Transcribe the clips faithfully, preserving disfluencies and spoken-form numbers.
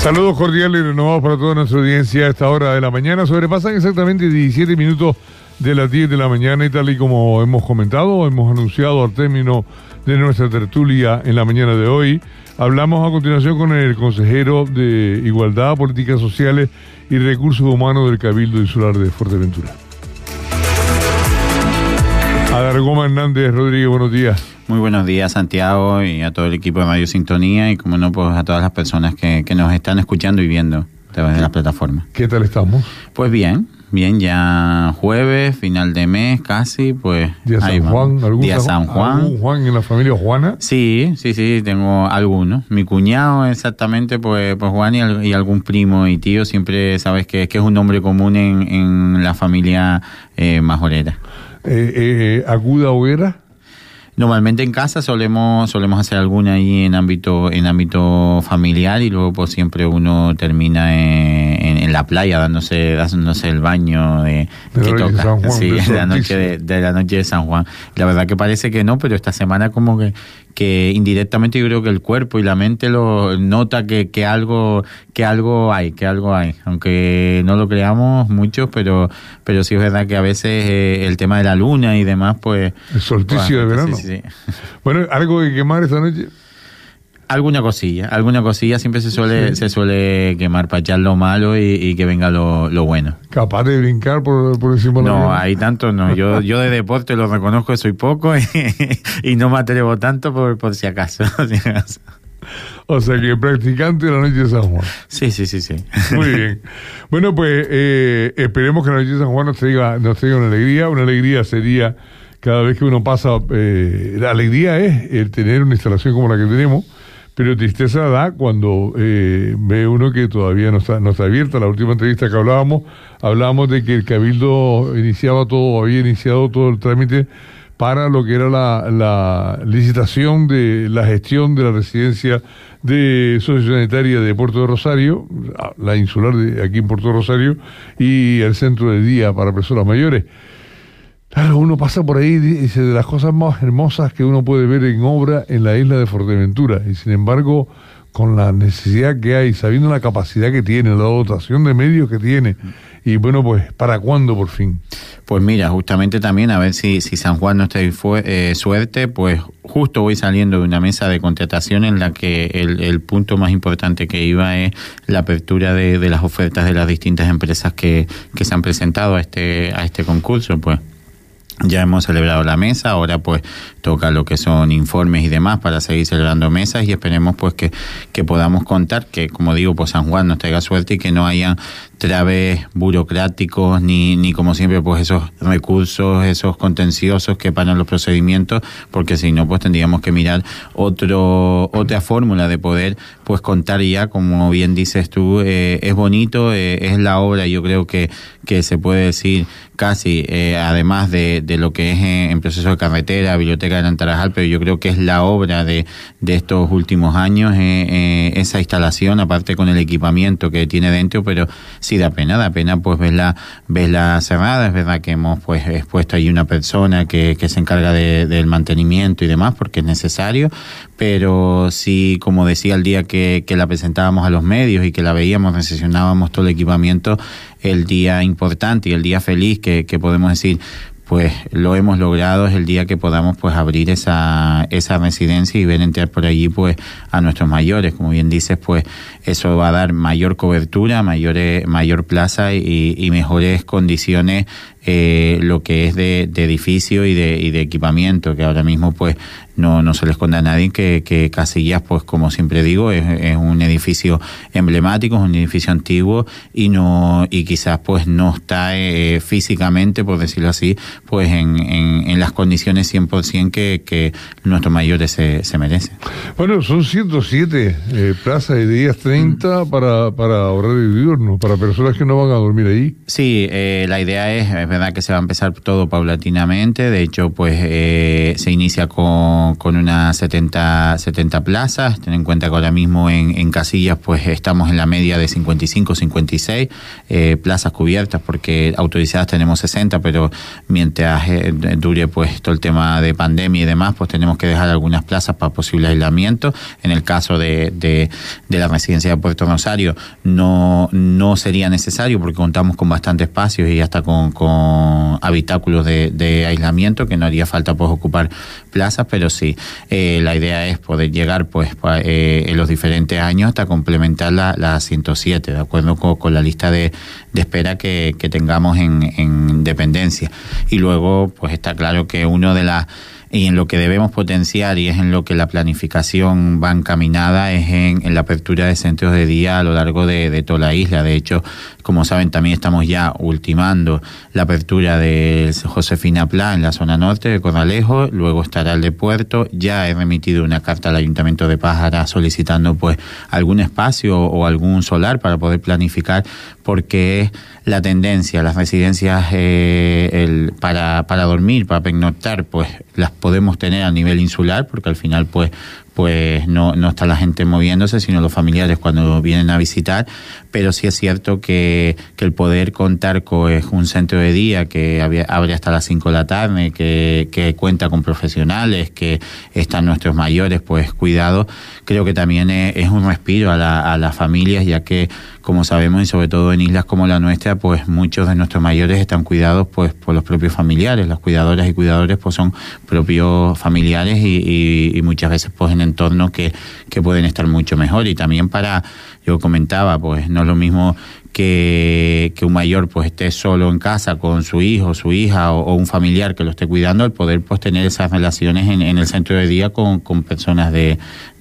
Saludos cordiales y renovados para toda nuestra audiencia a esta hora de la mañana. Sobrepasan exactamente diecisiete minutos de las diez de la mañana y tal y como hemos comentado, hemos anunciado al término de nuestra tertulia en la mañana de hoy, hablamos a continuación con el consejero de Igualdad, Políticas Sociales y Recursos Humanos del Cabildo Insular de Fuerteventura. Adargoma Hernández Rodríguez, buenos días. Muy buenos días, Santiago, y a todo el equipo de Radio Sintonía y, como no, pues a todas las personas que, que nos están escuchando y viendo a través de la plataforma. ¿Qué tal estamos? Pues bien, bien, ya jueves, final de mes casi, pues... ¿Día San Juan? ¿Algún Día San Juan? ¿Algún Juan en la familia Juana? Sí, sí, sí, tengo algunos. Mi cuñado exactamente, pues, pues Juan, y, y algún primo y tío, siempre sabes que, que es un nombre común en, en la familia eh, majorera. Eh, eh, ¿Aguda Hoguera? Normalmente en casa solemos solemos hacer alguna ahí en ámbito en ámbito familiar y luego pues siempre uno termina en, en, en la playa dándose dándose el baño de, de que toca San Juan, sí, de, de la noche de, de la noche de San Juan. La verdad que parece que no, pero esta semana como que que indirectamente yo creo que el cuerpo y la mente lo nota que, que algo que algo hay, que algo hay, aunque no lo creamos muchos, pero pero sí es verdad que a veces eh, el tema de la luna y demás, pues el solsticio bueno, de verano. Sí, sí. Bueno, ¿algo que quemar esta noche? Alguna cosilla, alguna cosilla siempre se suele sí. se suele quemar para echar lo malo y, y que venga lo, lo bueno. ¿Capaz de brincar por, por encima de la No, vida? hay tanto no. Yo yo de deporte lo reconozco que soy poco y, y no me atrevo tanto por, por si acaso. O sea que practicante de la noche de San Juan. Sí, sí, sí, sí. Muy bien. Bueno, pues eh, esperemos que la noche de San Juan nos traiga, nos traiga una alegría. Una alegría sería cada vez que uno pasa... Eh, la alegría es el tener una instalación como la que tenemos, pero tristeza da cuando eh, ve uno que todavía no está, no está abierta. La última entrevista que hablábamos, hablábamos de que el Cabildo iniciaba todo, había iniciado todo el trámite para lo que era la, la licitación de la gestión de la residencia de sociosanitaria de Puerto de Rosario, la insular de aquí en Puerto de Rosario, y el centro de día para personas mayores. Claro, uno pasa por ahí y dice de las cosas más hermosas que uno puede ver en obra en la isla de Fuerteventura, y sin embargo, con la necesidad que hay, sabiendo la capacidad que tiene, la dotación de medios que tiene, y bueno, pues, ¿para cuándo por fin? Pues mira, justamente también, a ver si, si San Juan no te fue eh, suerte, pues justo voy saliendo de una mesa de contratación en la que el, el punto más importante que iba es la apertura de, de las ofertas de las distintas empresas que, que se han presentado a este, a este concurso, pues. Ya hemos celebrado la mesa, ahora pues toca lo que son informes y demás para seguir celebrando mesas y esperemos pues que, que podamos contar que, como digo, pues San Juan nos traiga suerte y que no haya traves burocráticos ni, ni como siempre pues esos recursos, esos contenciosos que paran los procedimientos, porque si no pues tendríamos que mirar otro otra fórmula de poder pues contar ya, como bien dices tú, eh, es bonito, eh, es la obra, yo creo que, que se puede decir casi, eh, además de, de lo que es en, en proceso de carretera, biblioteca de Nantarajal, pero yo creo que es la obra de, de estos últimos años, eh, eh, esa instalación, aparte con el equipamiento que tiene dentro, pero sí da pena, da pena pues verla, verla cerrada. Es verdad que hemos pues expuesto ahí una persona que, que se encarga de, del mantenimiento y demás, porque es necesario, pero sí, como decía el día que, que la presentábamos a los medios y que la veíamos, recesionábamos todo el equipamiento, el día importante y el día feliz que, que podemos decir, pues lo hemos logrado, es el día que podamos pues abrir esa esa residencia y ver entrar por allí pues a nuestros mayores. Como bien dices, pues eso va a dar mayor cobertura, mayores, mayor plaza y, y mejores condiciones, eh, lo que es de, de edificio y de, y de equipamiento, que ahora mismo pues no, no se le esconde a nadie que, que Casillas, pues como siempre digo, es, es un edificio emblemático, es un edificio antiguo y no y quizás pues no está eh, físicamente, por decirlo así, pues en, en, en las condiciones cien por ciento que, que nuestros mayores se, se merecen. Bueno, son ciento siete eh, plazas y días treinta mm. para, para horario diurno, para personas que no van a dormir ahí. Sí, eh, la idea es, es verdad que se va a empezar todo paulatinamente. De hecho, pues eh, se inicia con, con unas setenta, setenta plazas. Ten en cuenta que ahora mismo en, en Casillas pues estamos en la media de cincuenta y cinco, cincuenta y seis eh, plazas cubiertas, porque autorizadas tenemos sesenta, pero mientras eh, dure pues todo el tema de pandemia y demás, pues tenemos que dejar algunas plazas para posible aislamiento. En el caso de, de, de la residencia de Puerto Rosario no, no sería necesario, porque contamos con bastante espacios y hasta con, con habitáculos de, de aislamiento, que no haría falta pues ocupar plazas, pero sí, eh, la idea es poder llegar pues pa, eh, en los diferentes años hasta complementar la, la ciento siete, de acuerdo con, con la lista de, de espera que, que tengamos en, en dependencia. Y luego pues está claro que uno de las y en lo que debemos potenciar, y es en lo que la planificación va encaminada, es en, en la apertura de centros de día a lo largo de, de toda la isla. De hecho, como saben, también estamos ya ultimando la apertura de Josefina Pla en la zona norte de Corralejo, luego estará el de Puerto. Ya he remitido una carta al Ayuntamiento de Pájara solicitando pues algún espacio o algún solar para poder planificar, porque es la tendencia, las residencias eh, el, para, para dormir, para pernoctar, pues las podemos tener a nivel insular, porque al final pues pues no, no está la gente moviéndose, sino los familiares cuando vienen a visitar. Pero sí es cierto que, que el poder contar con un centro de día que abre hasta las cinco de la tarde, que, que cuenta con profesionales, que están nuestros mayores pues cuidados, creo que también es, es un respiro a, la, a las familias, ya que, como sabemos, y sobre todo en islas como la nuestra, pues muchos de nuestros mayores están cuidados pues por los propios familiares. Las cuidadoras y cuidadores pues son propios familiares y, y, y muchas veces pues en entornos que, que pueden estar mucho mejor. Y también para, yo comentaba, pues no es lo mismo que, que un mayor pues esté solo en casa con su hijo, su hija o, o un familiar que lo esté cuidando, al poder pues tener esas relaciones en, en el centro de día con, con personas de,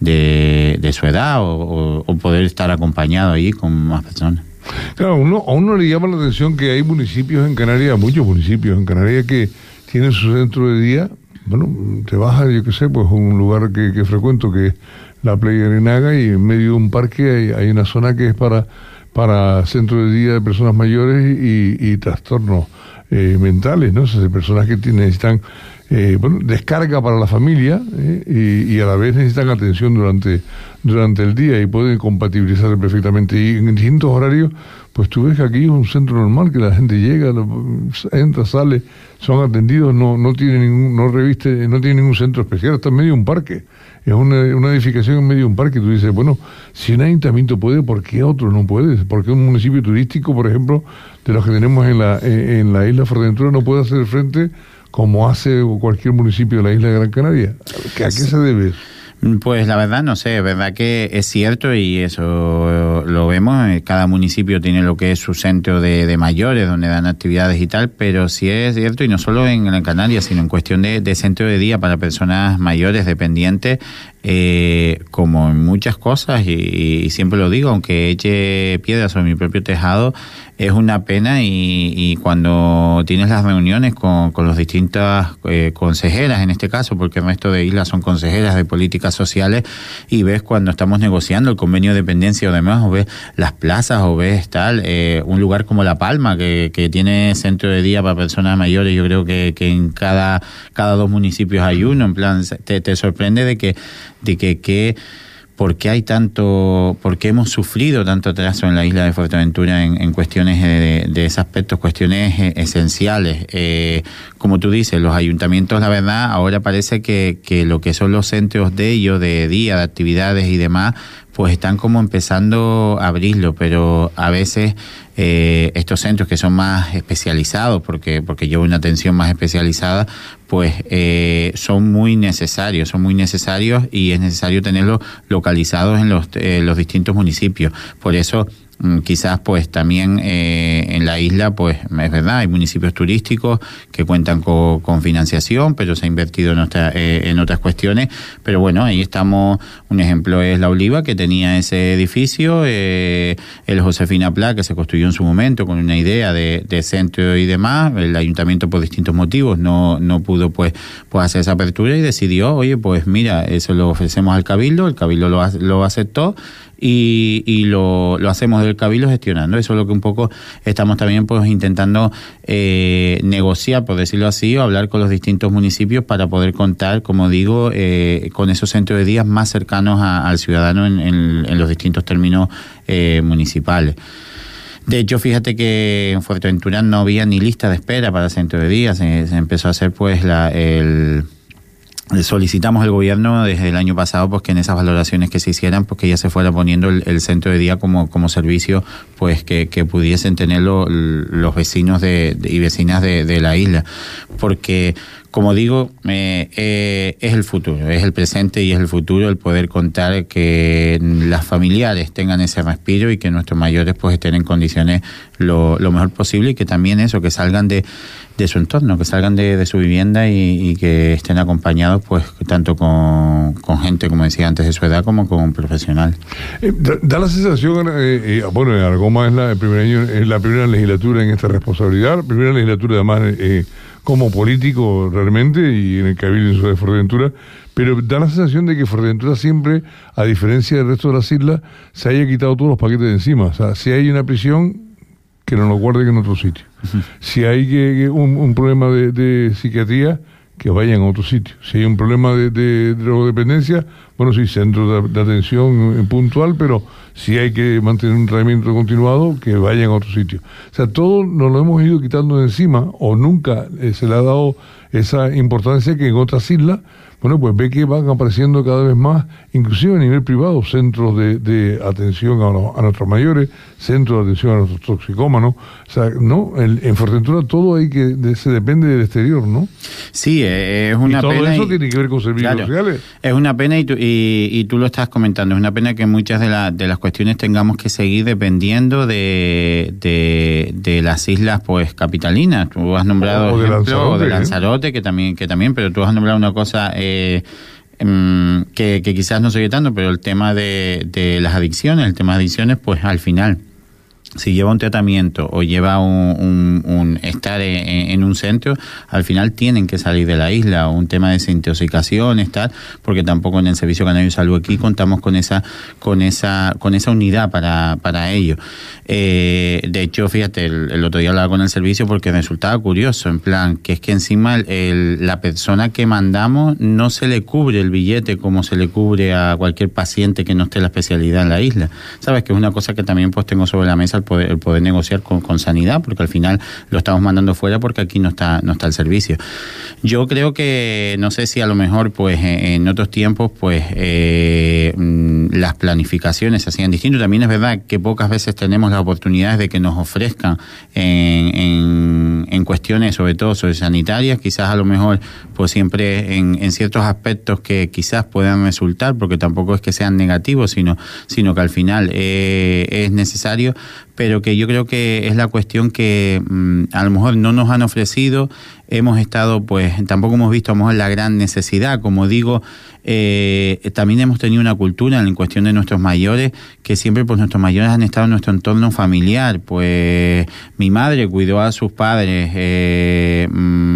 de, de su edad, o, o poder estar acompañado ahí con más personas. Claro, uno, a uno le llama la atención que hay municipios en Canarias, muchos municipios en Canarias que tienen su centro de día. Bueno, te vas a, yo qué sé, pues un lugar que, que frecuento, que es la Playa Arenaga, y en medio de un parque hay, hay una zona que es para para centro de día de personas mayores y, y trastornos eh, mentales, ¿no? O sea, de personas que tienen, necesitan eh, bueno, descarga para la familia eh, y, y a la vez necesitan atención durante, durante el día, y pueden compatibilizarse perfectamente. Y en distintos horarios, pues tú ves que aquí es un centro normal, que la gente llega, entra, sale, son atendidos, no no tiene ningún, no reviste, no tiene ningún centro especial, está en medio de un parque. Es una, una edificación en medio de un parque, y tú dices, bueno, si un ayuntamiento puede, ¿por qué otro no puede? ¿Por qué un municipio turístico, por ejemplo, de los que tenemos en la en, en la isla Fuerteventura, no puede hacer frente como hace cualquier municipio de la isla de Gran Canaria? ¿A qué se debe? Pues la verdad no sé, es verdad que es cierto, y eso lo vemos, cada municipio tiene lo que es su centro de, de mayores, donde dan actividades y tal, pero sí es cierto, y no solo en Gran Canaria, sino en cuestión de, de centro de día para personas mayores dependientes, eh, como en muchas cosas, y, y siempre lo digo, aunque eche piedras sobre mi propio tejado, es una pena. Y, y cuando tienes las reuniones con, con las distintas eh, consejeras, en este caso, porque el resto de islas son consejeras de políticas sociales, y ves cuando estamos negociando el convenio de dependencia o demás, o ves las plazas, o ves tal, eh, un lugar como La Palma, que, que tiene centro de día para personas mayores, yo creo que, que en cada, cada dos municipios hay uno, en plan, te, te sorprende de que, de que, que ¿por qué hay tanto, por qué hemos sufrido tanto atraso en la isla de Fuerteventura en, en cuestiones de, de ese aspecto, cuestiones eh, esenciales? Eh, como tú dices, los ayuntamientos, la verdad, ahora parece que, que lo que son los centros de ellos, de día, de actividades y demás, pues están como empezando a abrirlo, pero a veces eh, estos centros que son más especializados, porque porque llevan una atención más especializada, pues eh, son muy necesarios, son muy necesarios y es necesario tenerlos localizados en los, eh, los distintos municipios. Por eso quizás pues también eh, en la isla, pues es verdad, hay municipios turísticos que cuentan con, con financiación, pero se ha invertido en, otra, eh, en otras cuestiones. Pero bueno, ahí estamos. Un ejemplo es La Oliva, que tenía ese edificio, eh, el Josefina Pla, que se construyó en su momento con una idea de, de centro y demás. El ayuntamiento, por distintos motivos, no no pudo pues, pues hacer esa apertura, y decidió, oye, pues mira, eso lo ofrecemos al Cabildo, el Cabildo lo, lo aceptó, y, y lo, lo hacemos del Cabildo gestionando. Eso es lo que un poco estamos también pues intentando eh, negociar, por decirlo así, o hablar con los distintos municipios para poder contar, como digo, eh, con esos centros de día más cercanos a, al ciudadano en, en, en los distintos términos eh, municipales. De hecho, fíjate que en Fuerteventura no había ni lista de espera para centro de día. Se, se empezó a hacer pues la, el... solicitamos al gobierno desde el año pasado pues que en esas valoraciones que se hicieran pues que ya se fuera poniendo el, el centro de día como, como servicio pues que, que pudiesen tenerlo los vecinos de, de, y vecinas de, de la isla, porque como digo, eh, eh, es el futuro, es el presente y es el futuro el poder contar que las familiares tengan ese respiro y que nuestros mayores pues estén en condiciones lo, lo mejor posible, y que también eso, que salgan de, de su entorno, que salgan de, de su vivienda y, y que estén acompañados pues tanto con, con gente, como decía antes, de su edad como con un profesional. Eh, da, da la sensación, eh, eh, bueno, Argoma es la, el primer año, es la primera legislatura en esta responsabilidad, la primera legislatura además eh, como político realmente, y en el Cabildo de Fuerteventura, pero da la sensación de que Fuerteventura siempre, a diferencia del resto de las islas, se haya quitado todos los paquetes de encima. O sea, si hay una prisión, que no lo guarden en otro sitio. Uh-huh. Si hay que, que un, un problema de, de psiquiatría, que vayan a otro sitio. Si hay un problema de, de drogodependencia, bueno, sí, centro de, de atención puntual, pero si hay que mantener un tratamiento continuado, que vayan a otro sitio. O sea, todo nos lo hemos ido quitando de encima, o nunca eh, se le ha dado esa importancia que en otras islas, bueno, pues ve que van apareciendo cada vez más, inclusive a nivel privado, centros de, de atención a, los, a nuestros mayores, centros de atención a nuestros toxicómanos. O sea, no, el, en Fuerteventura todo hay que de, se depende del exterior, ¿no? Sí, es una y todo pena. Eso y, tiene que ver con servicios claro, sociales. Es una pena, y tú, y, y tú lo estás comentando, es una pena que muchas de, la, de las cuestiones tengamos que seguir dependiendo de, de, de las islas pues capitalinas. Tú has nombrado o, o ejemplo, de Lanzarote, o de ¿eh? Lanzarote, que también, que también, pero tú has nombrado una cosa eh, um, que, que quizás no se oye tanto, pero el tema de, de las adicciones, el tema de adicciones, pues al final, si lleva un tratamiento o lleva un, un, un estar en, en un centro, al final tienen que salir de la isla, o un tema de desintoxicación, estar, porque tampoco en el Servicio Canario de Salud aquí contamos con esa con esa con esa unidad para, para ello. Eh, de hecho, fíjate, el, el otro día hablaba con el servicio porque resultaba curioso, en plan, que es que encima el, el, la persona que mandamos no se le cubre el billete como se le cubre a cualquier paciente que no esté en la especialidad en la isla. Sabes que es una cosa que también pues tengo sobre la mesa, el poder, el poder negociar con, con sanidad, porque al final lo estamos mandando fuera porque aquí no está no está el servicio. Yo creo que, no sé si a lo mejor pues en otros tiempos pues eh, las planificaciones se hacían distinto. También es verdad que pocas veces tenemos las oportunidades de que nos ofrezcan en, en, en cuestiones sobre todo sobre sanitarias, quizás a lo mejor pues siempre en, en ciertos aspectos que quizás puedan resultar, porque tampoco es que sean negativos, sino, sino que al final eh, es necesario, pero que yo creo que es la cuestión que mmm, a lo mejor no nos han ofrecido. Hemos estado, pues, tampoco hemos visto a lo mejor la gran necesidad, como digo, eh, también hemos tenido una cultura en cuestión de nuestros mayores, que siempre pues nuestros mayores han estado en nuestro entorno familiar. Pues mi madre cuidó a sus padres, eh,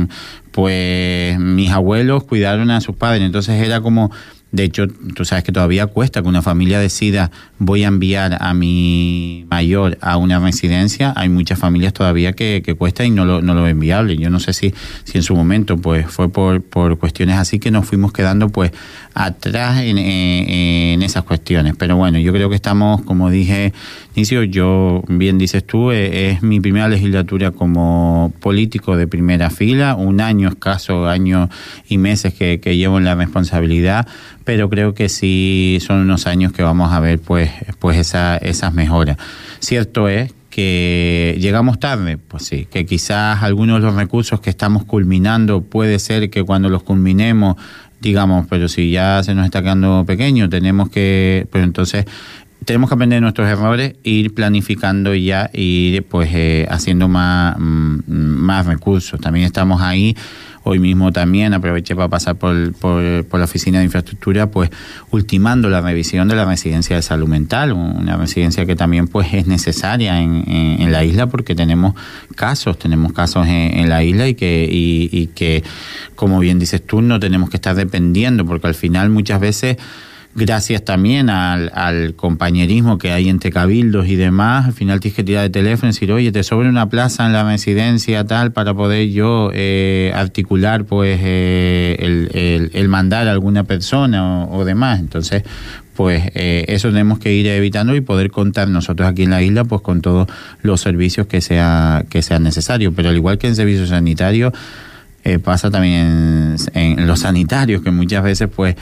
pues mis abuelos cuidaron a sus padres, entonces era como... De hecho, tú sabes que todavía cuesta que una familia decida voy a enviar a mi mayor a una residencia. Hay muchas familias todavía que, que cuesta y no lo, no lo ven viable. Yo no sé si, si en su momento pues fue por, por cuestiones así que nos fuimos quedando pues atrás en, en, en esas cuestiones. Pero bueno, yo creo que estamos, como dije, Inicio, yo, bien dices tú, eh, es mi primera legislatura como político de primera fila, un año escaso, año y meses que, que llevo en la responsabilidad, pero creo que sí son unos años que vamos a ver pues, pues esa, esas mejoras. Cierto es que llegamos tarde, pues sí, que quizás algunos de los recursos que estamos culminando puede ser que cuando los culminemos digamos, pero si ya se nos está quedando pequeño, tenemos que, pues entonces tenemos que aprender de nuestros errores, ir planificando ya y pues eh, haciendo más, más recursos. También estamos ahí. Hoy mismo también aproveché para pasar por, por, por la Oficina de Infraestructura, pues ultimando la revisión de la residencia de salud mental, una residencia que también pues es necesaria en, en, en la isla porque tenemos casos, tenemos casos en, en la isla y que, y, y que, como bien dices tú, no tenemos que estar dependiendo, porque al final muchas veces gracias también al, al compañerismo que hay entre cabildos y demás, al final tienes que tirar de teléfono y decir, oye, te sobra una plaza en la residencia tal para poder yo eh, articular pues eh, el, el, el mandar a alguna persona o, o demás. Entonces, pues eh, eso tenemos que ir evitando y poder contar nosotros aquí en la isla pues con todos los servicios que sea que sean necesarios. Pero al igual que en servicios sanitarios, eh, pasa también en, en los sanitarios, que muchas veces pues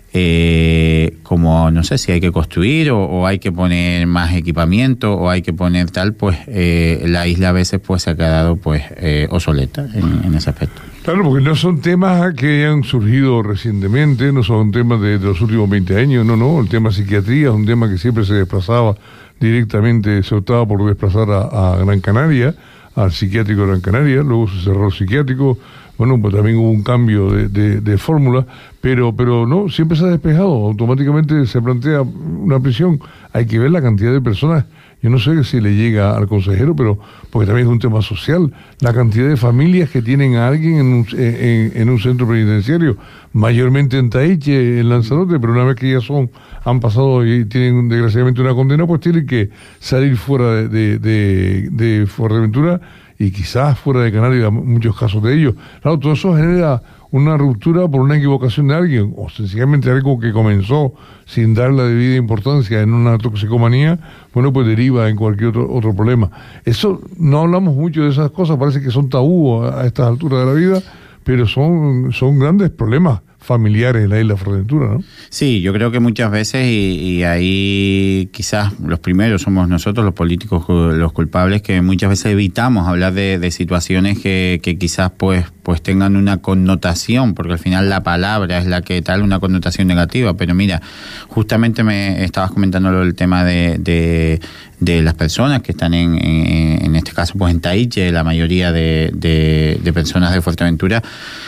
Eh, como no sé si hay que construir o, o hay que poner más equipamiento o hay que poner tal, pues eh, la isla a veces pues se ha quedado pues eh, obsoleta en, en ese aspecto. Claro, porque no son temas que hayan surgido recientemente, no son temas de, de los últimos veinte años, no, no, el tema psiquiatría es un tema que siempre se desplazaba directamente, se optaba por desplazar a, a Gran Canaria, al psiquiátrico de Gran Canaria, luego se cerró el psiquiátrico. Bueno, pues también hubo un cambio de, de, de fórmula, pero pero no, siempre se ha despejado, automáticamente se plantea una prisión. Hay que ver la cantidad de personas, yo no sé si le llega al consejero, pero porque también es un tema social, la cantidad de familias que tienen a alguien en un, en, en un centro penitenciario, mayormente en Taiche, en Lanzarote, pero una vez que ya son, han pasado y tienen desgraciadamente una condena, pues tienen que salir fuera de, de, de, de Fuerteventura y quizás fuera de Canarias, muchos casos de ellos. Claro, todo eso genera una ruptura por una equivocación de alguien, o sencillamente algo que comenzó sin dar la debida importancia en una toxicomanía, bueno, pues deriva en cualquier otro, otro problema. Eso, no hablamos mucho de esas cosas, parece que son tabú a, a estas alturas de la vida, pero son, son grandes problemas familiares en la isla Fuerteventura, ¿no? Sí, yo creo que muchas veces, y, y ahí quizás los primeros somos nosotros, los políticos, los culpables, que muchas veces evitamos hablar de, de situaciones que, que quizás pues, pues tengan una connotación, porque al final la palabra es la que tal, una connotación negativa. Pero mira, justamente me estabas comentando el tema de, de, de las personas que están en, en, en este caso pues en Taiche, la mayoría de, de, de personas de Fuerteventura.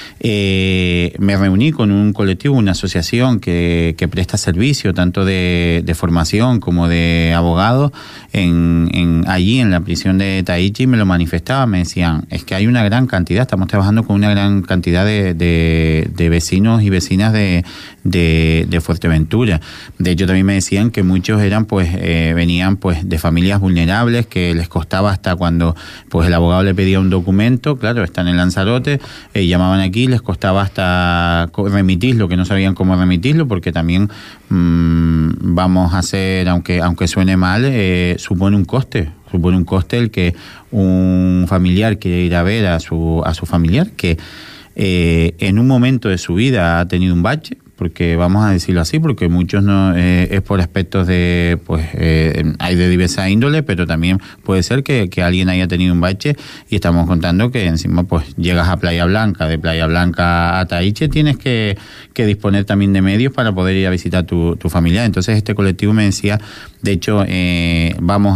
Eh, me reuní con un colectivo, una asociación que, que presta servicio tanto de, de formación como de abogados en, en, allí en la prisión de Taiche, y me lo manifestaban, me decían, es que hay una gran cantidad, estamos trabajando con una gran cantidad de, de, de vecinos y vecinas de, de, de Fuerteventura. De hecho también me decían que muchos eran pues eh, venían pues de familias vulnerables, que les costaba hasta cuando pues el abogado le pedía un documento, claro, están en Lanzarote, eh, llamaban aquí, les costaba hasta remitirlo, que no sabían cómo remitirlo, porque también mmm, vamos a hacer, aunque aunque suene mal, eh, supone un coste, supone un coste el que un familiar quiere ir a ver a su a su familiar que eh, en un momento de su vida ha tenido un bache, porque vamos a decirlo así, porque muchos no eh, es por aspectos de, pues eh, hay de diversa índole, pero también puede ser que, que alguien haya tenido un bache, y estamos contando que encima pues llegas a Playa Blanca, de Playa Blanca a Taiche tienes que, que disponer también de medios para poder ir a visitar tu, tu familiar. Entonces este colectivo me decía, de hecho eh, vamos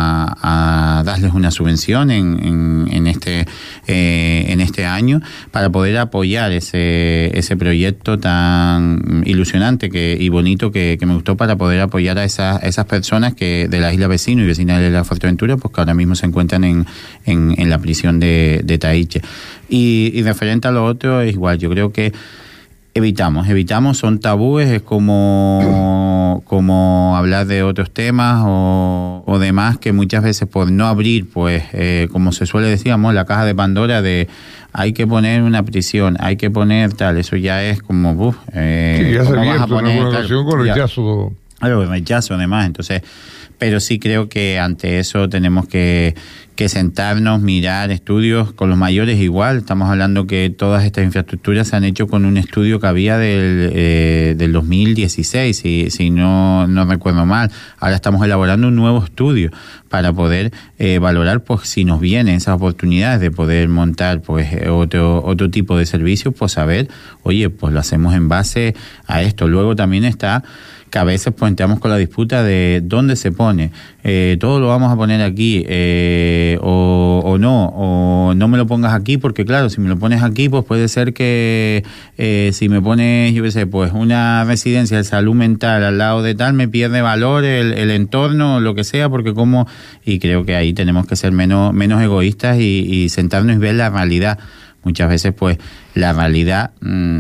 a, a darles una subvención en, en, en este eh, en este año para poder apoyar ese ese proyecto tan ilusionante que y bonito que, que me gustó, para poder apoyar a esas, esas personas que de la isla vecino y vecinas de la Fuerteventura, pues que ahora mismo se encuentran en, en, en la prisión de, de Taiche. Y, y referente a lo otro, es igual, yo creo que evitamos, evitamos, son tabúes, es como, como hablar de otros temas o, o demás, que muchas veces por no abrir, pues, eh, como se suele decir, la caja de Pandora de hay que poner una prisión, hay que poner tal, eso ya es como, uff, eh, sí, ya se vas a poner una relación con rechazo. Claro, rechazo además, entonces, pero sí creo que ante eso tenemos que, que sentarnos, mirar estudios con los mayores igual. Estamos hablando que todas estas infraestructuras se han hecho con un estudio que había del, eh, del dos mil dieciséis, si, si no, no recuerdo mal. Ahora estamos elaborando un nuevo estudio para poder eh, valorar pues si nos vienen esas oportunidades de poder montar pues otro otro tipo de servicios, pues saber, oye, pues lo hacemos en base a esto. Luego también está que a veces pues entramos con la disputa de dónde se pone, eh, todo lo vamos a poner aquí, eh, o, o no, o no me lo pongas aquí, porque claro, si me lo pones aquí, pues puede ser que eh, si me pones, yo qué sé, pues una residencia de salud mental al lado de tal, me pierde valor el, el entorno, lo que sea, porque como, y creo que ahí tenemos que ser menos, menos egoístas y, y sentarnos y ver la realidad. Muchas veces pues la realidad mmm,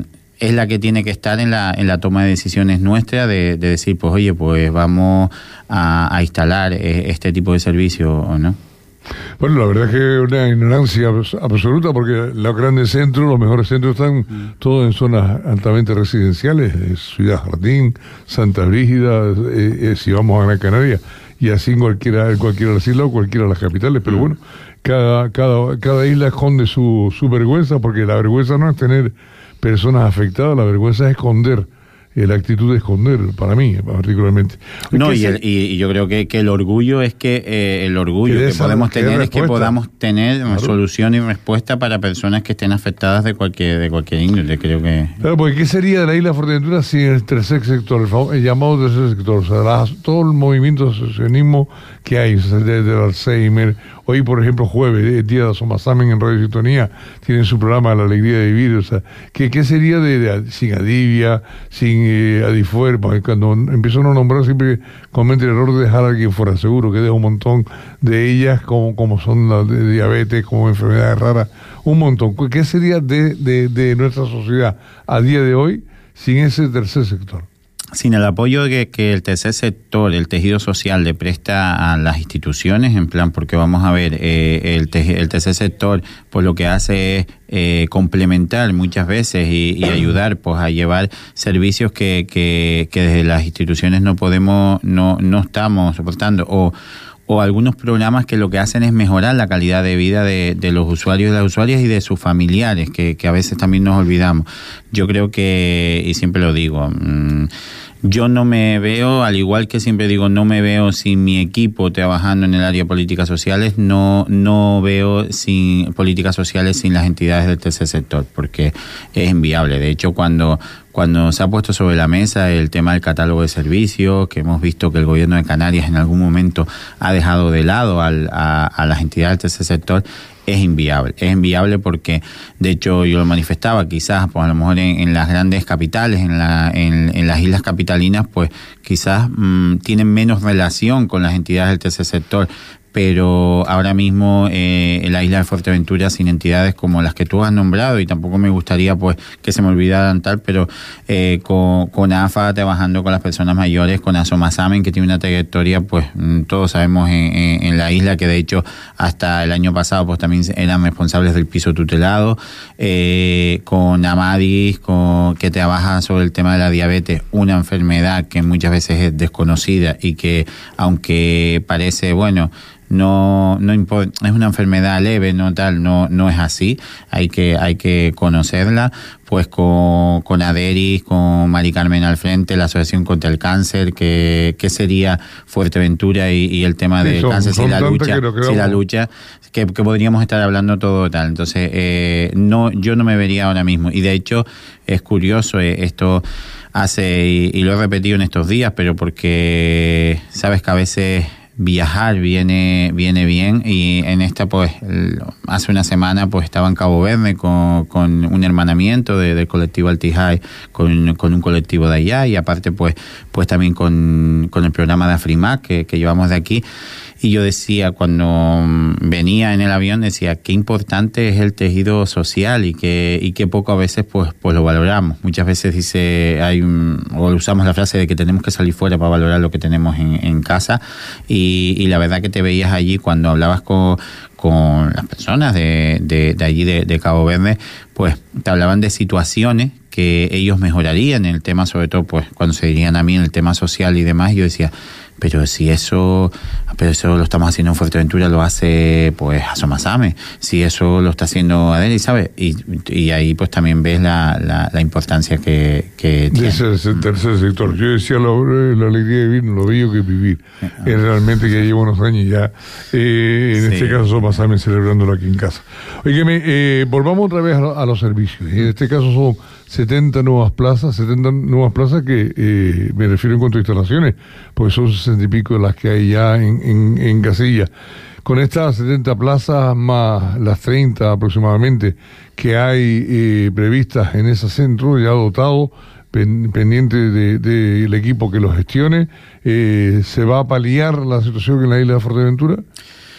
es la que tiene que estar en la en la toma de decisiones nuestra de, de decir, pues oye, pues vamos a, a instalar este tipo de servicio o no. Bueno, la verdad es que es una ignorancia absoluta, porque los grandes centros, los mejores centros están mm. todos en zonas altamente residenciales, Ciudad Jardín, Santa Brígida, eh, eh, si vamos a Gran Canaria, y así en cualquiera, en cualquiera de las islas o cualquiera de las capitales, pero mm. bueno, cada, cada, cada isla esconde su, su vergüenza, porque la vergüenza no es tener personas afectadas, la vergüenza es esconder, eh, la actitud de esconder, para mí particularmente. No, y, el, y, y yo creo que, que el orgullo es que eh, el orgullo que, que podemos que tener es que podamos tener claro. una solución y respuesta para personas que estén afectadas de cualquier de cualquier índole, creo que... Claro, porque ¿qué sería de la isla Fuerteventura sin el tercer sector, el, el llamado tercer sector? O sea, la, todo el movimiento asociacionismo que hay, desde el Alzheimer. Hoy, por ejemplo, jueves, el día de Asomasamen en Radio Sintonía, tienen su programa La Alegría de Vivir. O sea, ¿qué, qué sería de, de sin Adivia, sin eh, Adifuer? Cuando empiezo a nombrar, siempre comete el error de dejar a alguien fuera. Seguro que deja un montón de ellas, como, como son las de diabetes, como enfermedades raras, un montón. ¿Qué sería de, de, de nuestra sociedad a día de hoy sin ese tercer sector? Sin el apoyo que, que el tercer sector, el tejido social, le presta a las instituciones, en plan, porque vamos a ver, eh, el, te, el tercer sector, pues lo que hace es eh, complementar muchas veces y, y ayudar, pues a llevar servicios que, que, que desde las instituciones no podemos, no, no estamos soportando, o o algunos programas que lo que hacen es mejorar la calidad de vida de, de los usuarios y las usuarias y de sus familiares, que, que a veces también nos olvidamos. Yo creo que, y siempre lo digo, mmm, yo no me veo, al igual que siempre digo, no me veo sin mi equipo trabajando en el área de políticas sociales, no no veo sin políticas sociales sin las entidades del tercer sector, porque es inviable. De hecho, cuando cuando se ha puesto sobre la mesa el tema del catálogo de servicios, que hemos visto que el gobierno de Canarias en algún momento ha dejado de lado al, a, a las entidades del tercer sector, es inviable. Es inviable porque, de hecho, yo lo manifestaba, quizás, pues a lo mejor en, en las grandes capitales, en, la, en, en las islas capitalinas, pues quizás mmm, tienen menos relación con las entidades del tercer sector, pero ahora mismo eh, en la isla de Fuerteventura, sin entidades como las que tú has nombrado, y tampoco me gustaría pues que se me olvidaran tal, pero eh, con, con A F A trabajando con las personas mayores, con Asomasamen, que tiene una trayectoria, pues todos sabemos en, en, en la isla, que de hecho hasta el año pasado pues también eran responsables del piso tutelado, eh, con Amadis, con, que trabaja sobre el tema de la diabetes, una enfermedad que muchas veces es desconocida y que, aunque parece, bueno, no no importa, es una enfermedad leve, no tal, no no es así, hay que hay que conocerla, pues con con Aderis, con Mari Carmen al frente, la Asociación contra el Cáncer, que que sería Fuerteventura y, y el tema del cáncer, si la lucha, si la lucha que, que podríamos estar hablando todo tal. Entonces, eh, no yo no me vería ahora mismo, y de hecho es curioso, eh, esto hace y, y lo he repetido en estos días, pero porque sabes que a veces viajar viene viene bien, y en esta pues hace una semana pues estaba en Cabo Verde con, con un hermanamiento de, del colectivo Altijay con, con un colectivo de allá, y aparte pues pues también con, con el programa de Afrimac que, que llevamos de aquí. Y yo decía, cuando venía en el avión, decía qué importante es el tejido social y que y que poco a veces pues pues lo valoramos. Muchas veces dice hay un, o usamos la frase de que tenemos que salir fuera para valorar lo que tenemos en, en casa, y, y la verdad que te veías allí cuando hablabas con con las personas de, de, de allí de, de Cabo Verde, pues te hablaban de situaciones que ellos mejorarían en el tema, sobre todo pues cuando se dirían a mí en el tema social y demás. Yo decía, pero si eso pero eso lo estamos haciendo en Fuerteventura, lo hace pues Asomasame, si eso lo está haciendo Adeli, ¿sabes? Y, y ahí pues también ves la, la, la importancia que, que tiene. Ese es el tercer sector. Yo decía la, la alegría de vivir, lo bello que es vivir. Uh-huh. Es realmente que ya llevo unos años ya, eh, en sí. este caso Asomasame celebrándolo aquí en casa. Oígame, eh, volvamos otra vez a, a los servicios. En este caso son setenta nuevas plazas, setenta nuevas plazas que eh, me refiero en cuanto a instalaciones, porque son sesenta y pico de las que hay ya en, en, en Casilla. Con estas setenta plazas más las treinta aproximadamente que hay eh, previstas en ese centro, ya dotado, pen, pendiente del de, de equipo que lo gestione, eh, ¿se va a paliar la situación en la isla de Fuerteventura?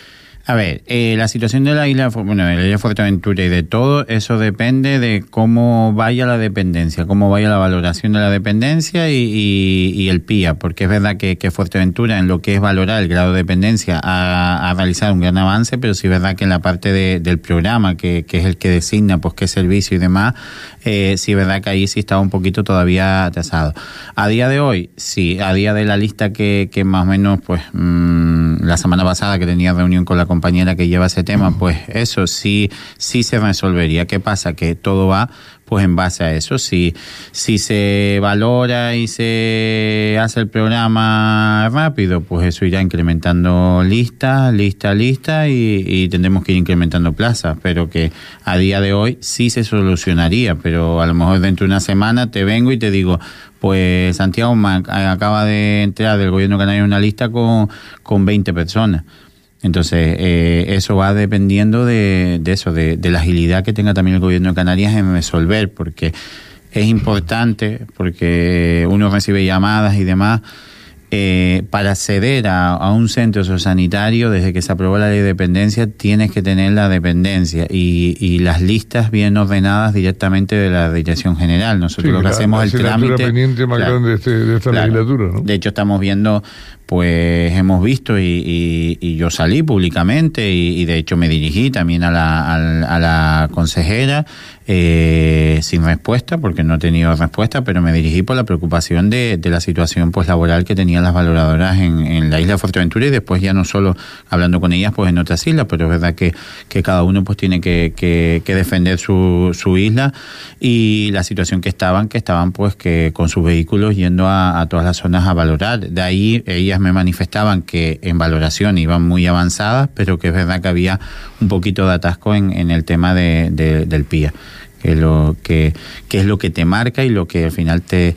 A ver, eh, la situación de la isla, bueno, de la isla Fuerteventura y de todo, eso depende de cómo vaya la dependencia, cómo vaya la valoración de la dependencia y, y, y el P I A, porque es verdad que, que Fuerteventura en lo que es valorar el grado de dependencia ha, ha realizado un gran avance, pero sí es verdad que en la parte de, del programa, que, que es el que designa pues qué servicio y demás, eh, sí es verdad que ahí sí estaba un poquito todavía atrasado. A día de hoy, sí, a día de la lista que, que más o menos, pues, mmm, la semana pasada que tenía reunión con la compañera que lleva ese tema, pues eso sí sí se resolvería. ¿Qué pasa? Que todo va pues en base a eso. Si, si se valora y se hace el programa rápido, pues eso irá incrementando lista, lista, lista y, y tendremos que ir incrementando plazas, pero que a día de hoy sí se solucionaría, pero a lo mejor dentro de una semana te vengo y te digo, pues Santiago acaba de entrar del gobierno canario una lista con, con veinte personas. Entonces, eh, eso va dependiendo de, de eso, de, de la agilidad que tenga también el gobierno de Canarias en resolver, porque es importante, porque uno recibe llamadas y demás, eh, para acceder a, a un centro sociosanitario, desde que se aprobó la ley de dependencia, tienes que tener la dependencia y, y las listas bien ordenadas directamente de la Dirección General. Nosotros sí, lo que la, hacemos la el trámite... pendiente más claro, grande de, este, de esta claro, legislatura, ¿no? De hecho, estamos viendo... Pues hemos visto y, y, y yo salí públicamente y, y de hecho me dirigí también a la, a, a la consejera eh, sin respuesta, porque no he tenido respuesta, pero me dirigí por la preocupación de, de la situación pues laboral que tenían las valoradoras en, en la isla de Fuerteventura y después ya no solo hablando con ellas pues en otras islas, pero es verdad que, que cada uno pues tiene que, que, que defender su, su isla y la situación que estaban, que estaban pues que con sus vehículos yendo a, a todas las zonas a valorar. De ahí ellas me manifestaban que en valoración iban muy avanzadas, pero que es verdad que había un poquito de atasco en, en el tema de, de, del P I A, que, lo, que, que es lo que te marca y lo que al final te,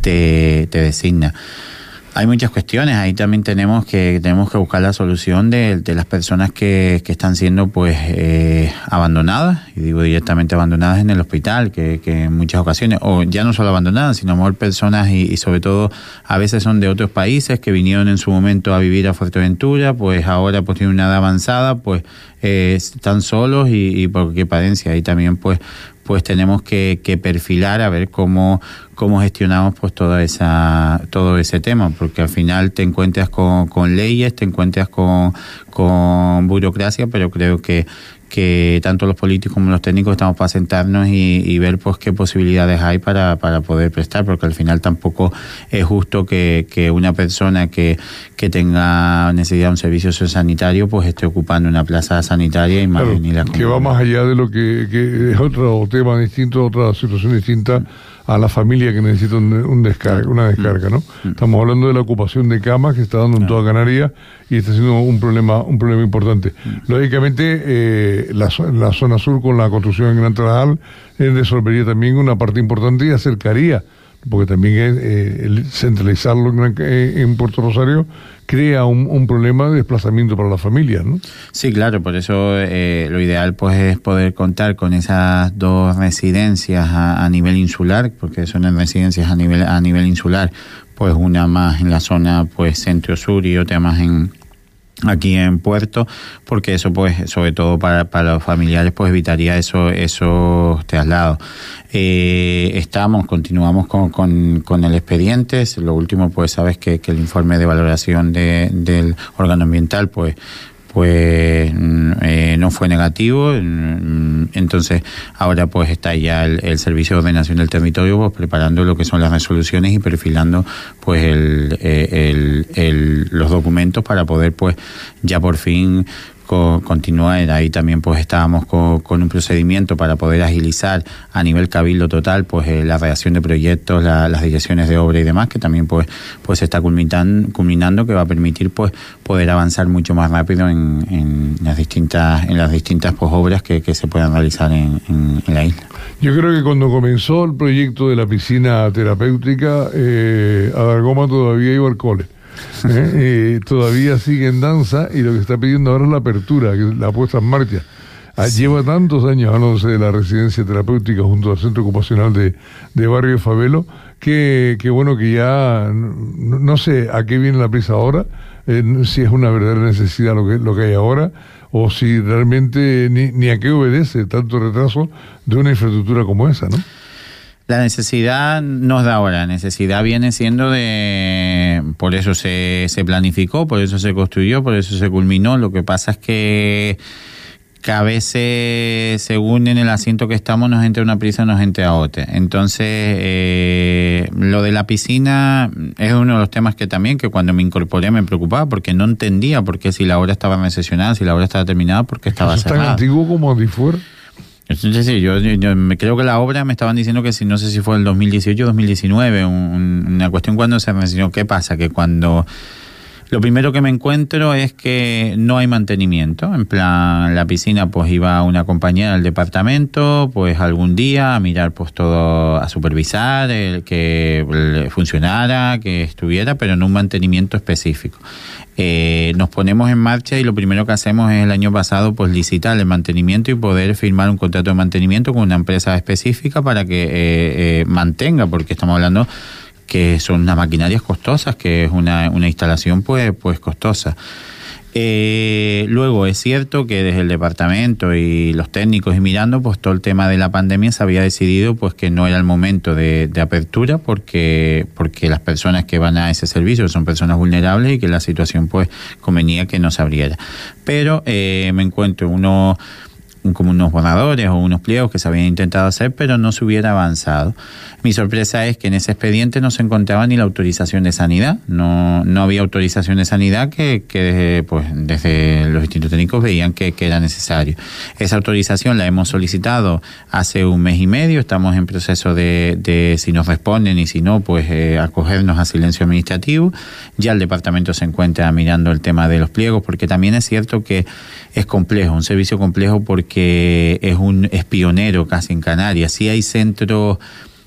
te, te designa. Hay muchas cuestiones, ahí también tenemos que tenemos que buscar la solución de, de las personas que, que están siendo pues eh, abandonadas, y digo directamente abandonadas en el hospital, que, que en muchas ocasiones, o ya no solo abandonadas, sino a lo mejor personas y, y sobre todo a veces son de otros países que vinieron en su momento a vivir a Fuerteventura, pues ahora pues tienen una edad avanzada, pues eh, están solos y, y por qué padencia, ahí también pues pues tenemos que, que perfilar a ver cómo, cómo gestionamos pues toda esa, todo ese tema, porque al final te encuentras con, con leyes, te encuentras con, con burocracia, pero creo que que tanto los políticos como los técnicos estamos para sentarnos y, y ver pues qué posibilidades hay para, para poder prestar, porque al final tampoco es justo que, que una persona que, que tenga necesidad de un servicio sanitario pues esté ocupando una plaza sanitaria y más claro, ni la que va más allá de lo que, que es otro tema distinto, otra situación distinta a la familia que necesita un, un descarga, una descarga, ¿no? Estamos hablando de la ocupación de camas que está dando en toda Canarias y está siendo un problema un problema importante. Lógicamente, eh, la, la zona sur con la construcción en Gran Tarajal eh, resolvería también una parte importante y acercaría, porque también es, eh, el centralizarlo en, Gran, eh, en Puerto Rosario crea un, un problema de desplazamiento para las familias, ¿no? Sí, claro, por eso eh, lo ideal pues es poder contar con esas dos residencias a, a nivel insular, porque son residencias a nivel a nivel insular, pues una más en la zona pues centro-sur y otra más en aquí en Puerto, porque eso pues sobre todo para, para los familiares pues evitaría eso, esos traslados. Eh, estamos, continuamos con, con, con el expediente. Lo último pues sabes que, que el informe de valoración de, del órgano ambiental pues pues eh, no fue negativo, entonces ahora pues está ya el, el Servicio de Ordenación del Territorio pues preparando lo que son las resoluciones y perfilando pues el, el, el, los documentos para poder pues ya por fin continuar. Ahí también pues estábamos con, con un procedimiento para poder agilizar a nivel cabildo total pues eh, la redacción de proyectos, la, las direcciones de obra y demás, que también pues pues se está culminando, culminando, que va a permitir pues poder avanzar mucho más rápido en, en las distintas en las distintas pues obras que, que se puedan realizar en, en, en la isla. Yo creo que cuando comenzó el proyecto de la piscina terapéutica, eh, Adargoma todavía iba al cole. ¿Eh? Eh, todavía sigue en danza y lo que está pidiendo ahora es la apertura, que la puesta en marcha. Ah, sí. Lleva tantos años hablándose de la residencia terapéutica junto al Centro Ocupacional de, de Barrio Fabelo, que, que bueno, que ya no, no sé a qué viene la prisa ahora, eh, si es una verdadera necesidad lo que, lo que hay ahora, o si realmente ni, ni a qué obedece tanto retraso de una infraestructura como esa, ¿no? La necesidad nos da ahora, la necesidad viene siendo de, por eso se, se planificó, por eso se construyó, por eso se culminó. Lo que pasa es que, que a veces, según en el asiento que estamos, nos entra una prisa, nos entra otra. Entonces, eh, lo de la piscina es uno de los temas que también, que cuando me incorporé me preocupaba, porque no entendía por qué, si la obra estaba recesionada, si la obra estaba terminada, por qué estaba ¿Eso cerrada. es tan antiguo como Difuer? Entonces, sí, yo, yo, yo me creo que la obra me estaban diciendo que si no sé si fue el dos mil dieciocho o dos mil diecinueve, un, una cuestión cuando se mencionó. ¿Qué pasa? Que cuando lo primero que me encuentro es que no hay mantenimiento. En plan, la piscina, pues iba una compañera del departamento, pues algún día a mirar pues todo, a supervisar el que funcionara, que estuviera, pero no un mantenimiento específico. Eh, nos ponemos en marcha y lo primero que hacemos es el año pasado pues licitar el mantenimiento y poder firmar un contrato de mantenimiento con una empresa específica para que eh, eh, mantenga, porque estamos hablando que son unas maquinarias costosas, que es una, una instalación pues, pues costosa. Eh, luego es cierto que desde el departamento y los técnicos y mirando, pues todo el tema de la pandemia se había decidido pues que no era el momento de, de apertura, porque porque las personas que van a ese servicio son personas vulnerables y que la situación pues convenía que no se abriera. Pero eh, me encuentro uno como unos borradores o unos pliegos que se habían intentado hacer, pero no se hubiera avanzado. Mi sorpresa es que en ese expediente no se encontraba ni la autorización de sanidad. No no había autorización de sanidad que, que desde, pues, desde los distintos técnicos veían que, que era necesario. Esa autorización la hemos solicitado hace un mes y medio. Estamos en proceso de, de si nos responden y si no, pues eh, acogernos a silencio administrativo. Ya el departamento se encuentra mirando el tema de los pliegos, porque también es cierto que es complejo, un servicio complejo porque es un es pionero casi en Canarias. Sí hay centros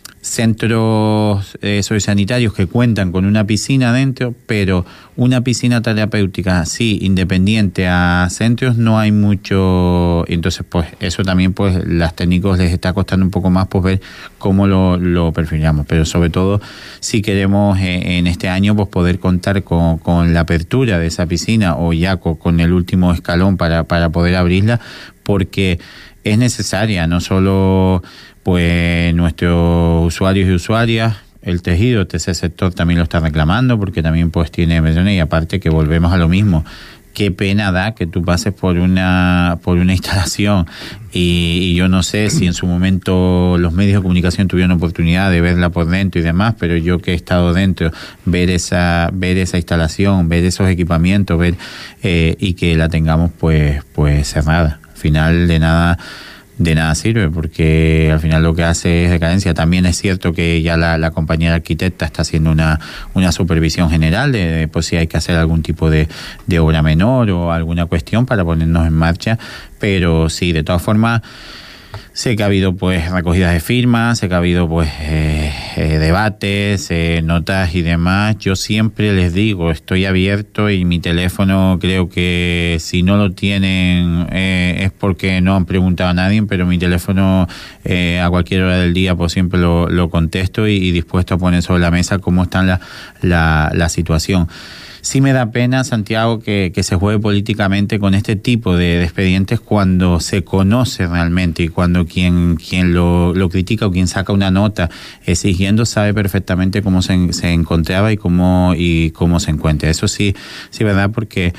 centros eh, sociosanitarios que cuentan con una piscina dentro, pero una piscina terapéutica así, independiente a centros, no hay mucho. Entonces, pues eso también, pues, las técnicos les está costando un poco más pues ver cómo lo, lo perfilamos. Pero sobre todo, si queremos eh, en este año pues poder contar con, con la apertura de esa piscina o ya con, con el último escalón para, para poder abrirla, porque es necesaria, no solo pues nuestros usuarios y usuarias, el tejido, el tercer sector también lo está reclamando, porque también pues tiene emersiones, y aparte que volvemos a lo mismo. Qué pena da que tú pases por una por una instalación y, y yo no sé si en su momento los medios de comunicación tuvieron oportunidad de verla por dentro y demás, pero yo que he estado dentro, ver esa ver esa instalación, ver esos equipamientos, ver eh, y que la tengamos pues pues cerrada. Al final de nada de nada sirve, porque al final lo que hace es decadencia. También es cierto que ya la, la compañera arquitecta está haciendo una, una supervisión general de, de pues, si hay que hacer algún tipo de, de obra menor o alguna cuestión para ponernos en marcha, pero sí, de todas formas, sé que ha habido pues recogidas de firmas, sé que ha habido pues eh, eh, debates, eh, notas y demás. Yo siempre les digo, estoy abierto, y mi teléfono creo que si no lo tienen eh, es porque no han preguntado a nadie, pero mi teléfono eh, a cualquier hora del día pues siempre lo, lo contesto y, y dispuesto a poner sobre la mesa cómo está la, la, la situación. Sí me da pena, Santiago, que, que se juegue políticamente con este tipo de, de expedientes cuando se conoce realmente y cuando quien quien lo, lo critica o quien saca una nota exigiendo sabe perfectamente cómo se, se encontraba y cómo y cómo se encuentra. Eso sí, sí, verdad, porque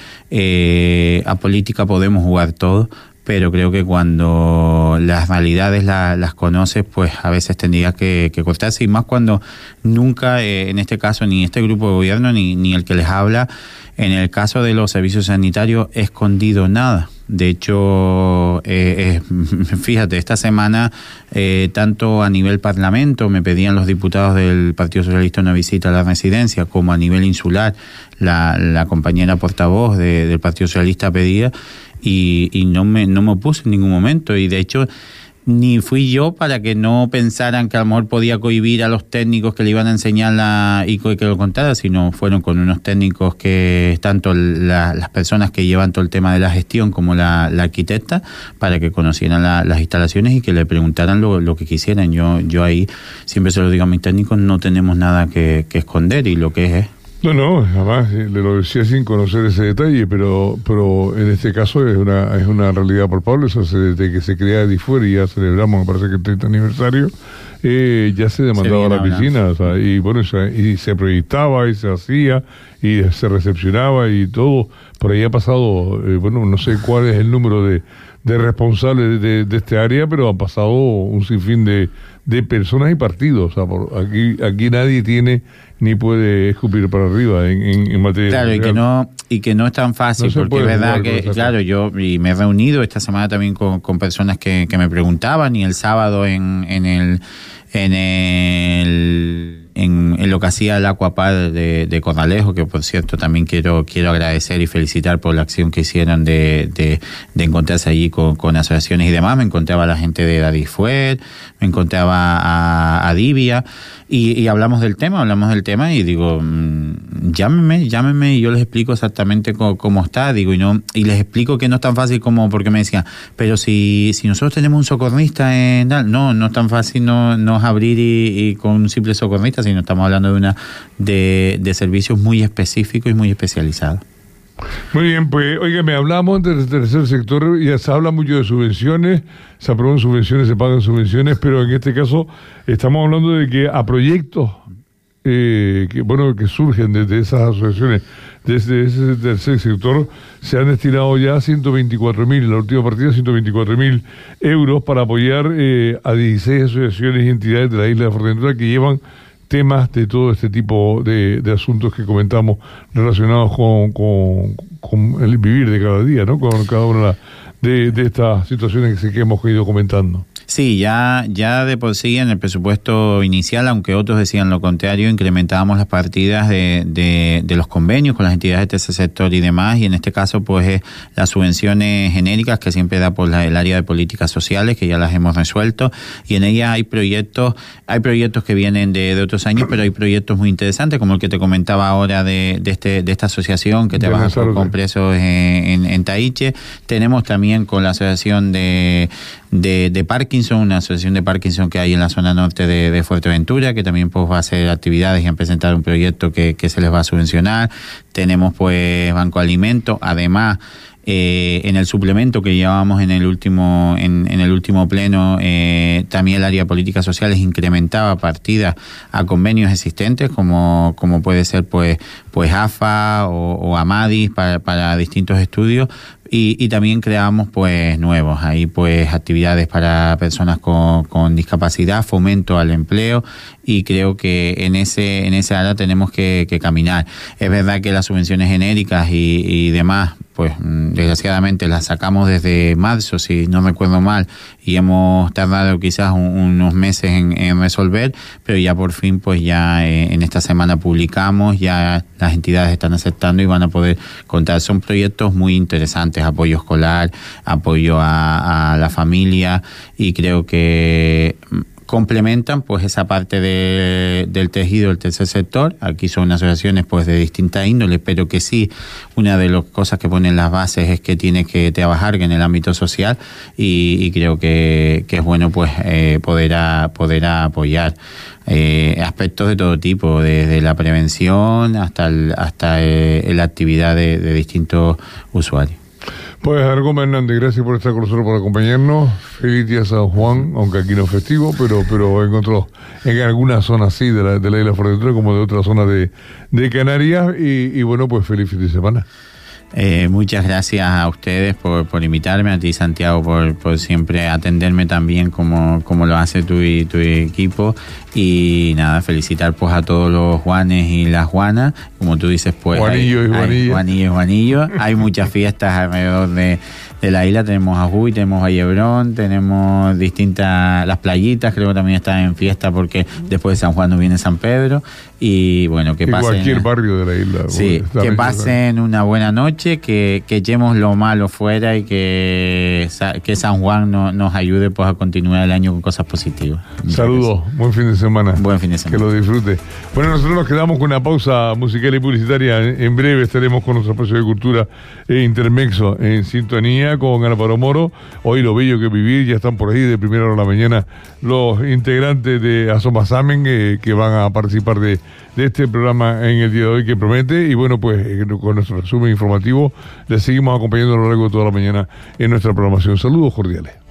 eh, a política podemos jugar todo, pero creo que cuando las realidades la, las conoces, pues a veces tendría que, que cortarse, y más cuando nunca, eh, en este caso, ni este grupo de gobierno, ni, ni el que les habla, en el caso de los servicios sanitarios, he escondido nada. De hecho, eh, eh, fíjate, esta semana, eh, tanto a nivel parlamento, me pedían los diputados del Partido Socialista una visita a la residencia, como a nivel insular, la, la compañera portavoz de, del Partido Socialista pedía, y, y no me no me opuse en ningún momento, y de hecho ni fui yo para que no pensaran que a lo mejor podía cohibir a los técnicos que le iban a enseñar la, y que lo contara, sino fueron con unos técnicos que, tanto la, las personas que llevan todo el tema de la gestión como la, la arquitecta, para que conocieran la, las instalaciones y que le preguntaran lo, lo que quisieran. Yo yo ahí siempre se lo digo a mis técnicos, no tenemos nada que, que esconder, y lo que es es. No, no, jamás, le lo decía sin conocer ese detalle, pero pero en este caso es una es una realidad palpable. Eso se, desde que se crea DIFUER y ya celebramos, me parece que el treinta aniversario, eh, ya se demandaba se la piscina, o sea, y bueno, y se proyectaba y se hacía y se recepcionaba y todo. Por ahí ha pasado, eh, bueno, no sé cuál es el número de, de responsables de, de este área, pero han pasado un sinfín de, de personas y partidos. O sea, por aquí aquí nadie tiene ni puede escupir para arriba en, en, en materia claro, y que no y que no es tan fácil, no porque es verdad que, claro, yo y me he reunido esta semana también con, con personas que, que me preguntaban, y el sábado en, en el en el En, en lo que hacía el Aquapar de, de Corralejo, que por cierto también quiero quiero agradecer y felicitar por la acción que hicieron de, de, de encontrarse allí con, con asociaciones y demás. Me encontraba a la gente de DIFUER, me encontraba a, a Divia, y, y hablamos del tema, hablamos del tema y digo, mmm, llámenme, llámenme y yo les explico exactamente cómo, cómo está, digo, y no y les explico que no es tan fácil como, porque me decían, pero si si nosotros tenemos un socorrista en no, no es tan fácil, no, no es abrir y, y con un simple socorrista, sino estamos hablando de una de, de servicios muy específicos y muy especializados. Muy bien, pues, oígame, hablamos del tercer sector, ya se habla mucho de subvenciones, se aprueban subvenciones, se pagan subvenciones, pero en este caso estamos hablando de que a proyectos eh, que, bueno, que surgen desde esas asociaciones, desde ese tercer sector, se han destinado ya ciento veinticuatro mil, en la última partida ciento veinticuatro mil euros para apoyar eh, a dieciséis asociaciones y entidades de la isla de Fuerteventura que llevan temas de todo este tipo de, de asuntos que comentamos relacionados con, con, con el vivir de cada día, ¿no? Con cada una de, de estas situaciones que, que hemos ido comentando. Sí, ya ya de por sí en el presupuesto inicial, aunque otros decían lo contrario, incrementábamos las partidas de, de, de los convenios con las entidades de tercer sector y demás, y en este caso pues eh, las subvenciones genéricas que siempre da por la, el área de políticas sociales, que ya las hemos resuelto, y en ella hay proyectos hay proyectos que vienen de, de otros años, pero hay proyectos muy interesantes, como el que te comentaba ahora de, de este de esta asociación que trabaja con, con presos en, en, en Taiche. Tenemos también con la asociación de, de, de Parkinson, una asociación de Parkinson que hay en la zona norte de, de Fuerteventura, que también pues va a hacer actividades y a presentar un proyecto que, que se les va a subvencionar. Tenemos pues Banco Alimento, además eh, en el suplemento que llevábamos en el último en, en el último pleno, eh, también el área de políticas sociales incrementaba partidas a convenios existentes, como como puede ser pues pues A F A o, o Amadis para, para distintos estudios. Y, y también creamos pues nuevos, ahí pues actividades para personas con, con discapacidad, fomento al empleo, y creo que en ese en esa área tenemos que, que caminar. Es verdad que las subvenciones genéricas y, y demás, pues desgraciadamente las sacamos desde marzo, si no recuerdo mal, y hemos tardado quizás un, unos meses en, en resolver, pero ya por fin pues ya eh, en esta semana publicamos, ya las entidades están aceptando y van a poder contar. Son proyectos muy interesantes, apoyo escolar, apoyo a, a la familia, y creo que complementan pues esa parte de, del tejido del tercer sector. Aquí son asociaciones pues de distinta índole, pero que sí, una de las cosas que ponen las bases es que tiene que trabajar en el ámbito social, y, y creo que, que es bueno pues eh, poder a, poder a apoyar eh, aspectos de todo tipo, desde la prevención hasta el, hasta eh, la actividad de, de distintos usuarios. Pues Argoma Hernández, gracias por estar con nosotros, por acompañarnos. Feliz día San Juan, aunque aquí no es festivo, pero pero encontró en algunas zonas sí de la, de la isla Fuerteventura, como de otras zonas de, de Canarias, y, y bueno, pues feliz fin de semana. Eh, muchas gracias a ustedes por, por invitarme, a ti Santiago por, por siempre atenderme también como, como lo hace tu y tu equipo, y nada, felicitar pues a todos los Juanes y las Juanas, como tú dices pues Juanillo hay, y Juanillo. hay Juanillo y Juanillo, hay muchas fiestas alrededor de, de la isla, tenemos a Juy, tenemos a Yebrón, tenemos distintas, las playitas creo que también están en fiesta, porque después de San Juan nos viene San Pedro, y bueno, que y pasen cualquier barrio de la isla. Sí, que pasen una buena noche, que, que echemos lo malo fuera, y que, que San Juan no, nos ayude pues a continuar el año con cosas positivas. Saludos, buen fin de semana. Buen fin de semana. Que lo disfrute. Bueno, nosotros nos quedamos con una pausa musical y publicitaria. En breve estaremos con nuestro espacio de cultura e Intermexo en sintonía. sintonía con Álvaro Moro. Hoy lo bello que vivir, ya están por ahí de primera hora de la mañana los integrantes de Asomasamen eh, que van a participar de, de este programa en el día de hoy que promete. Y bueno, pues eh, con nuestro resumen informativo les seguimos acompañando a lo largo de toda la mañana en nuestra programación. Saludos cordiales.